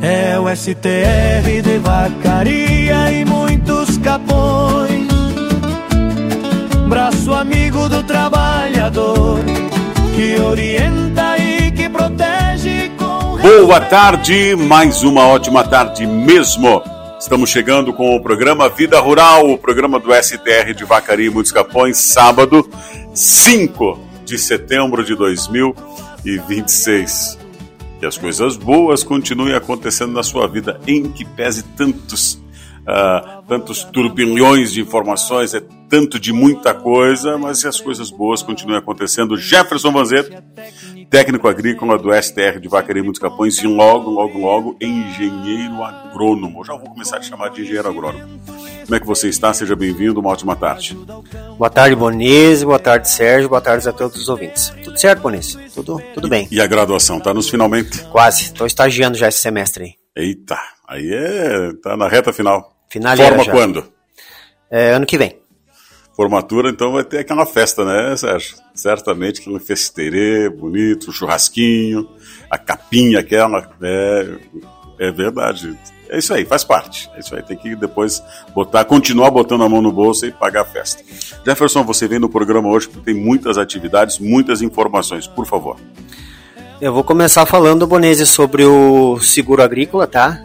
É o STR de Vacaria e muitos capões, braço amigo do trabalhador, que orienta e que protege com... Boa tarde, mais uma ótima tarde mesmo. Estamos chegando com o programa Vida Rural, o programa do STR de Vacaria e muitos capões, sábado, 5 de setembro de 2026. Que as coisas boas continuem acontecendo na sua vida, em que pese tantos turbilhões de informações, é tanto de muita coisa, mas as coisas boas continuem acontecendo. Jefferson Vanzeto, técnico agrícola do STR de Vacaria e muitos capões, e logo, engenheiro agrônomo. Eu já vou começar a te chamar de engenheiro agrônomo. Como é que você está? Seja bem-vindo, uma ótima tarde. Boa tarde, Bonese, boa tarde, Sérgio, boa tarde a todos os ouvintes. Tudo certo, Bonese? Tudo bem. E a graduação, tá nos finalmente? Quase, estou estagiando já esse semestre aí. Eita, aí tá na reta final. Finaleira. Forma já. Quando? Ano que vem. Formatura, então vai ter aquela festa, né, Sérgio? Certamente aquele festeirê bonito, o churrasquinho, a capinha aquela, é verdade. É isso aí, faz parte. É isso aí, tem que depois continuar botando a mão no bolso e pagar a festa. Jefferson, você vem no programa hoje porque tem muitas atividades, muitas informações, por favor. Eu vou começar falando, Bonese, sobre o seguro agrícola, tá?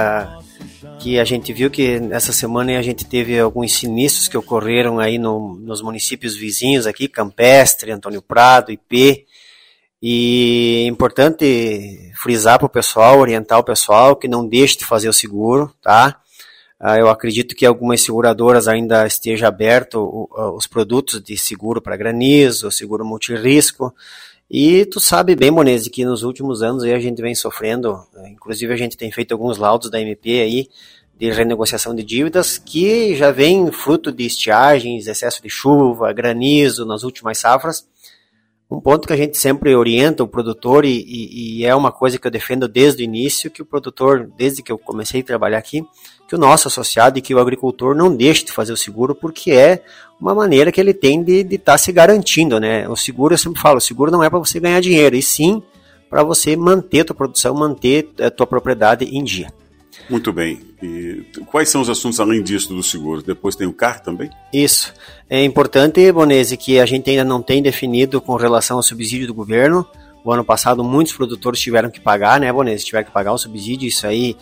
Que a gente viu que essa semana a gente teve alguns sinistros que ocorreram aí nos municípios vizinhos aqui, Campestre, Antônio Prado, IP, e é importante frisar para o pessoal, orientar o pessoal que não deixe de fazer o seguro, tá? Eu acredito que algumas seguradoras ainda estejam abertos os produtos de seguro para granizo, seguro multirrisco, e tu sabe bem, Bonese, que nos últimos anos aí a gente vem sofrendo, inclusive a gente tem feito alguns laudos da MP aí, de renegociação de dívidas, que já vem fruto de estiagens, excesso de chuva, granizo nas últimas safras. Um ponto que a gente sempre orienta o produtor, e é uma coisa que eu defendo desde o início, que o produtor, desde que eu comecei a trabalhar aqui, que o nosso associado e que o agricultor não deixe de fazer o seguro, porque é uma maneira que ele tem de estar se garantindo, né? O seguro, eu sempre falo, o seguro não é para você ganhar dinheiro, e sim para você manter a tua produção, manter a tua propriedade em dia. Muito bem. E quais são os assuntos além disso do seguro? Depois tem o CAR também? Isso. É importante, Bonese, que a gente ainda não tem definido com relação ao subsídio do governo. O ano passado muitos produtores tiveram que pagar, né, Bonese? Tiveram que pagar o subsídio. Isso aí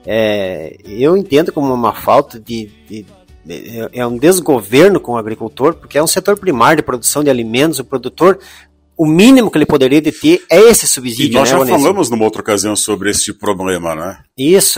eu entendo como uma falta é um desgoverno com o agricultor, porque é um setor primário de produção de alimentos. O produtor, o mínimo que ele poderia ter é esse subsídio. E nós já Bonese? falamos numa outra ocasião sobre esse problema, né? Isso.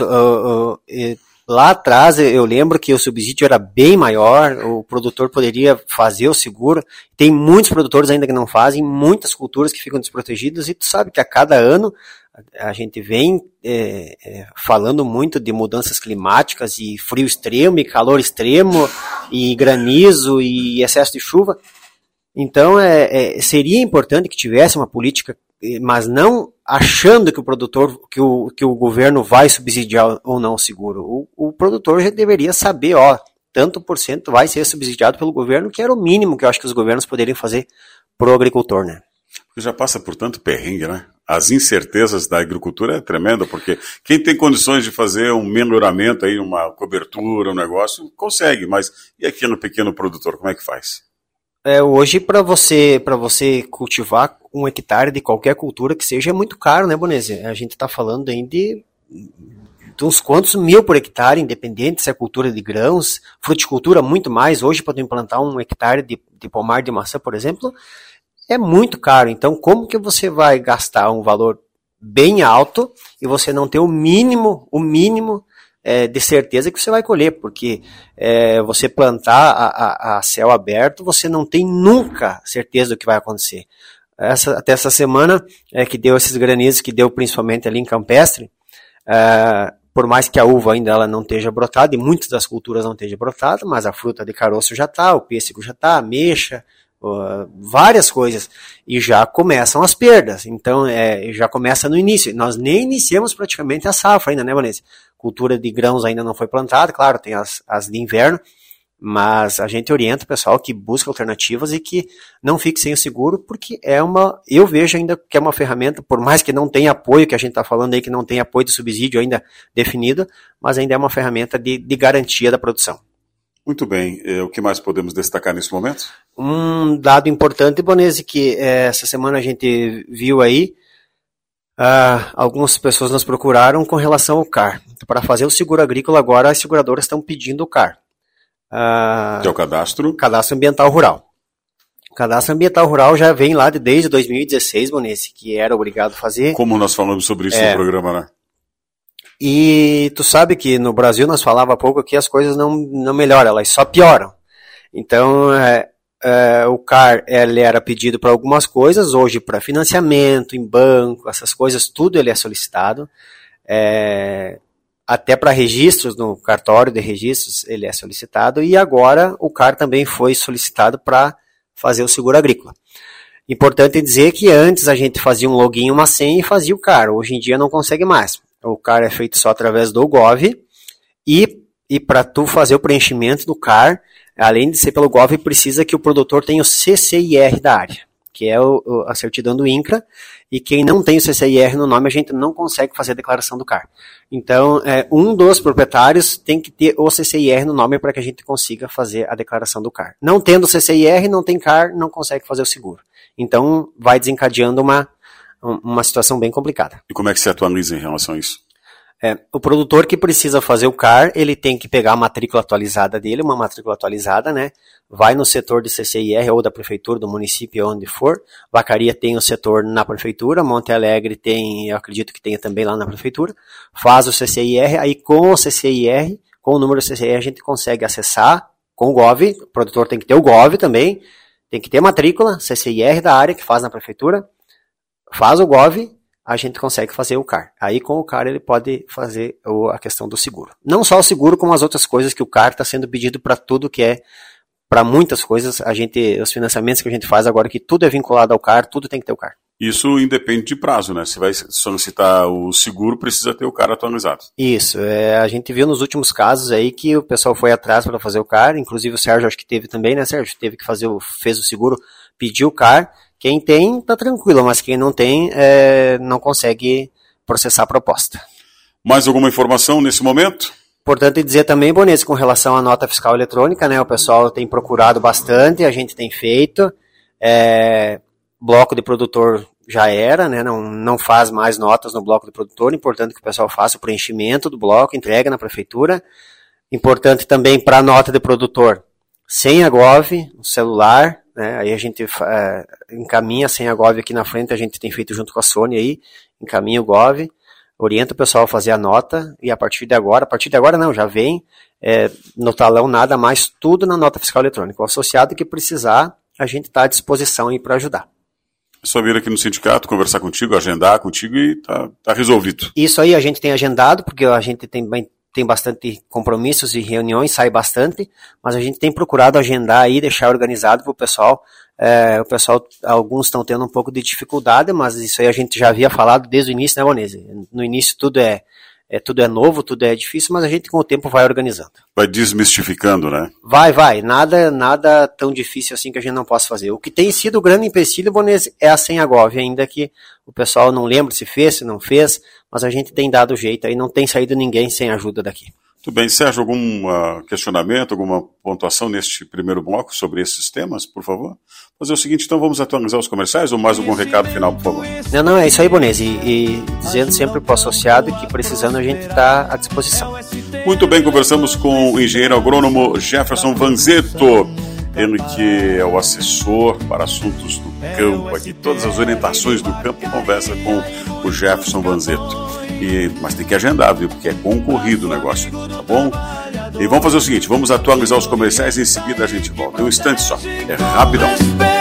Lá atrás eu lembro que o subsídio era bem maior, o produtor poderia fazer o seguro. Tem muitos produtores ainda que não fazem, muitas culturas que ficam desprotegidas, e tu sabe que a cada ano a gente vem falando muito de mudanças climáticas, e frio extremo, e calor extremo, e granizo, e excesso de chuva. Então seria importante que tivesse uma política, mas não achando que o produtor, que o governo vai subsidiar ou não o seguro. O produtor já deveria saber, tanto por cento vai ser subsidiado pelo governo, que era o mínimo que eu acho que os governos poderiam fazer pro agricultor, né? Porque já passa por tanto perrengue, né? As incertezas da agricultura é tremenda, porque quem tem condições de fazer um melhoramento aí, uma cobertura, um negócio, consegue, mas e aquele pequeno produtor, como é que faz? Hoje, para você cultivar 1 hectare de qualquer cultura que seja, é muito caro, né, Bonese? A gente está falando aí de uns quantos mil por hectare, independente se é cultura de grãos, fruticultura muito mais. Hoje, para implantar 1 hectare de pomar de maçã, por exemplo, é muito caro. Então, como que você vai gastar um valor bem alto e você não ter o mínimo de certeza que você vai colher, porque você plantar a céu aberto, você não tem nunca certeza do que vai acontecer. Até essa semana que deu esses granizos, que deu principalmente ali em Campestre, por mais que a uva ainda ela não esteja brotada, e muitas das culturas não estejam brotadas, mas a fruta de caroço já está, o pêssego já está, a ameixa, várias coisas, e já começam as perdas. Então já começa no início. Nós nem iniciamos praticamente a safra ainda, né, Vanessa? Cultura de grãos ainda não foi plantada, claro, tem as de inverno, Mas a gente orienta o pessoal que busca alternativas e que não fique sem o seguro, porque eu vejo ainda que é uma ferramenta, por mais que não tenha apoio, que a gente está falando aí que não tem apoio de subsídio ainda definido, mas ainda é uma ferramenta de garantia da produção. Muito bem. O que mais podemos destacar nesse momento? Um dado importante, Bonese, que essa semana a gente viu aí, algumas pessoas nos procuraram com relação ao CAR. Para fazer o seguro agrícola agora, as seguradoras estão pedindo o CAR. Que é o cadastro? Cadastro Ambiental Rural. O Cadastro Ambiental Rural já vem lá desde 2016, Bonese, que era obrigado a fazer. Como nós falamos sobre isso no programa, né? E tu sabe que no Brasil nós falava há pouco que as coisas não melhoram, elas só pioram. Então, o CAR ele era pedido para algumas coisas, hoje para financiamento, em banco, essas coisas, tudo ele é solicitado. Até para registros, no cartório de registros, ele é solicitado, e agora o CAR também foi solicitado para fazer o seguro agrícola. Importante dizer que antes a gente fazia um login, uma senha e fazia o CAR, hoje em dia não consegue mais. O CAR é feito só através do Gov, e para tu fazer o preenchimento do CAR, além de ser pelo Gov, precisa que o produtor tenha o CCIR da área, que é a certidão do INCRA, e quem não tem o CCIR no nome, a gente não consegue fazer a declaração do CAR. Então, um dos proprietários tem que ter o CCIR no nome para que a gente consiga fazer a declaração do CAR. Não tendo o CCIR, não tem CAR, não consegue fazer o seguro. Então, vai desencadeando uma situação bem complicada. E como é que se atualiza em relação a isso? O produtor que precisa fazer o CAR, ele tem que pegar a matrícula atualizada dele, uma matrícula atualizada, né? Vai no setor de CCIR ou da prefeitura, do município, onde for. Vacaria tem o setor na prefeitura, Monte Alegre tem, eu acredito que tenha também lá na prefeitura. Faz o CCIR, aí com o CCIR, com o número do CCIR, a gente consegue acessar com o Gov. O produtor tem que ter o Gov também, tem que ter matrícula, CCIR da área que faz na prefeitura, faz o Gov, a gente consegue fazer o CAR. Aí com o CAR ele pode fazer a questão do seguro. Não só o seguro, como as outras coisas que o CAR está sendo pedido para tudo que é, para muitas coisas, os financiamentos que a gente faz agora, que tudo é vinculado ao CAR, tudo tem que ter o CAR. Isso independe de prazo, né? Se vai solicitar o seguro, precisa ter o CAR atualizado. Isso, a gente viu nos últimos casos aí que o pessoal foi atrás para fazer o CAR, inclusive o Sérgio acho que teve também, né, Sérgio? Teve que fez o seguro, pediu o CAR. Quem tem, tá tranquilo, mas quem não tem, não consegue processar a proposta. Mais alguma informação nesse momento? Importante dizer também, Bonese, com relação à nota fiscal eletrônica, né? O pessoal tem procurado bastante, a gente tem feito. Bloco de produtor já era, né? Não faz mais notas no bloco de produtor. Importante que o pessoal faça o preenchimento do bloco, entrega na prefeitura. Importante também para a nota de produtor, senha Gov, no celular, né? Aí a gente encaminha a senha Gov aqui na frente, a gente tem feito junto com a Sony aí, encaminha o Gov, orienta o pessoal a fazer a nota, e a partir de agora não, já vem no talão nada mais, tudo na nota fiscal eletrônica. O associado que precisar, a gente está à disposição aí para ajudar. É só vir aqui no sindicato, conversar contigo, agendar contigo e tá resolvido. Isso aí a gente tem agendado, porque a gente tem bastante compromissos e reuniões, sai bastante, mas a gente tem procurado agendar aí, deixar organizado para o pessoal. O pessoal, alguns estão tendo um pouco de dificuldade, mas isso aí a gente já havia falado desde o início, né, Bonese? No início tudo é novo, tudo é difícil, mas a gente com o tempo vai organizando. Vai desmistificando, né? Vai. Nada tão difícil assim que a gente não possa fazer. O que tem sido o grande empecilho, Bonese, é a senha Gov, ainda que o pessoal não lembra se fez, se não fez, mas a gente tem dado jeito aí, não tem saído ninguém sem ajuda daqui. Muito bem, Sérgio, algum questionamento, alguma pontuação neste primeiro bloco sobre esses temas, por favor? Fazer o seguinte, então vamos atualizar os comerciais ou mais algum recado final, por favor? Não, é isso aí, Bonese, e dizendo sempre para o associado que precisando a gente está à disposição. Muito bem, conversamos com o engenheiro agrônomo Jefferson Vanzetto, ele que é o assessor para assuntos do campo, aqui todas as orientações do campo, conversa com o Jefferson Vanzetto. Mas tem que agendar, viu? Porque é concorrido o negócio, tá bom? E vamos fazer o seguinte, vamos atualizar os comerciais e em seguida a gente volta. Um instante só, é rapidão.